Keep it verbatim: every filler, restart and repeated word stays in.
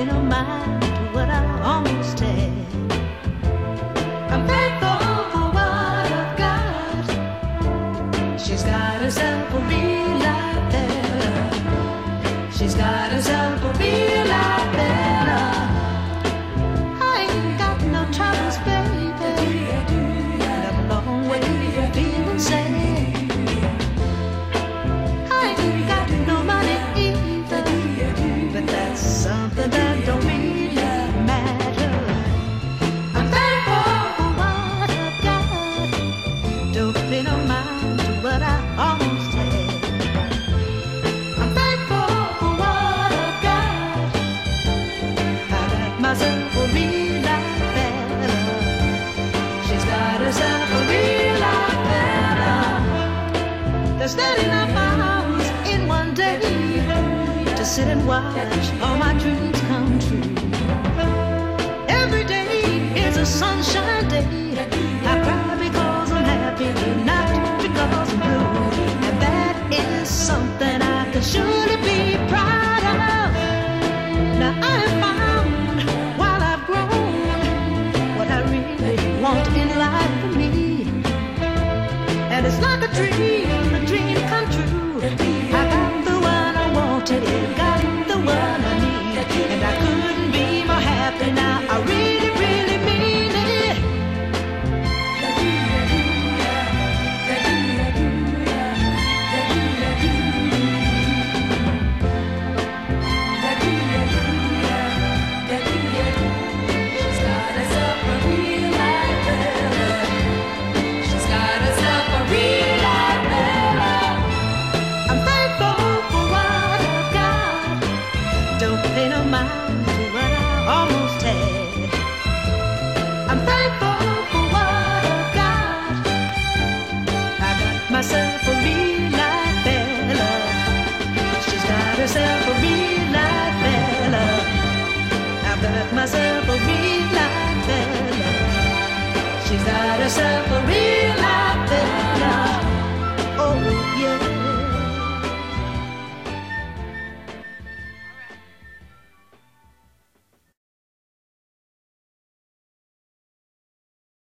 pay no mind to what I almost had. I'm thankful for what I've got. She's got herself a real life better. She's got herself a real life better. I ain't got no troubles, baby. I'm a long way from feeling sad. I ain't got no money either, but that's something that don't really matter. I'm thankful for what I've got. Don't pay no mind to what I almost had. I'm thankful for what I've got. I got myself a real life better. She's got herself a real life better. There's not enough hours in one day to sit and watch all my dreams come true. Every day is a sunshine day. I cry because I'm happy, not because I'm blue. And that is something I can surely be proud of. Now I have found, while I've grown, what I really want in life for me. And it's like a dream, a dream come true. I got the one I wanted, got the one I